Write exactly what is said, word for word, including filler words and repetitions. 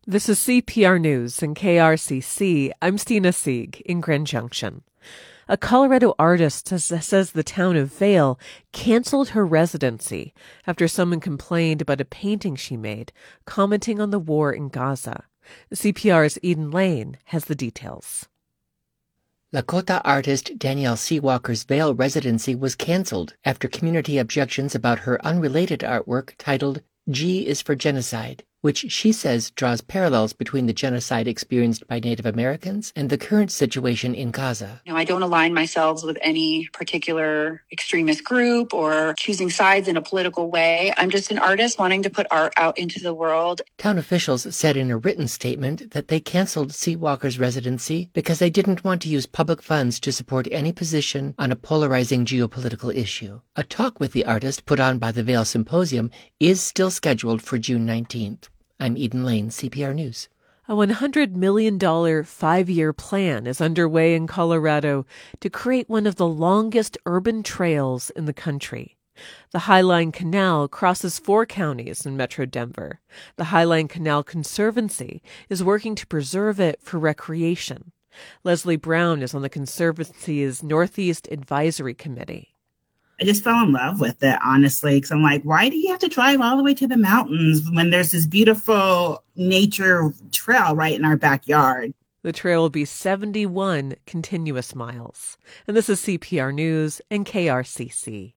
This is C P R News and K R C C. I'm Stina Sieg in Grand Junction. A Colorado artist says, says the town of Vail canceled her residency after someone complained about a painting she made, commenting on the war in Gaza. C P R's Eden Lane has the details. Lakota artist Danielle Seawalker's Vail residency was canceled after community objections about her unrelated artwork titled G is for Genocide, which she says draws parallels between the genocide experienced by Native Americans and the current situation in Gaza. You know, I don't align myself with any particular extremist group or choosing sides in a political way. I'm just an artist wanting to put art out into the world. Town officials said in a written statement that they canceled Seawalker's residency because they didn't want to use public funds to support any position on a polarizing geopolitical issue. A talk with the artist put on by the Vail Symposium is still scheduled for June nineteenth. I'm Eden Lane, C P R News. A one hundred million dollars five-year plan is underway in Colorado to create one of the longest urban trails in the country. The Highline Canal crosses four counties in Metro Denver. The Highline Canal Conservancy is working to preserve it for recreation. Leslie Brown is on the Conservancy's Northeast Advisory Committee. I just fell in love with it, honestly, because I'm like, why do you have to drive all the way to the mountains when there's this beautiful nature trail right in our backyard? The trail will be seventy-one continuous miles. And this is C P R News and K R C C.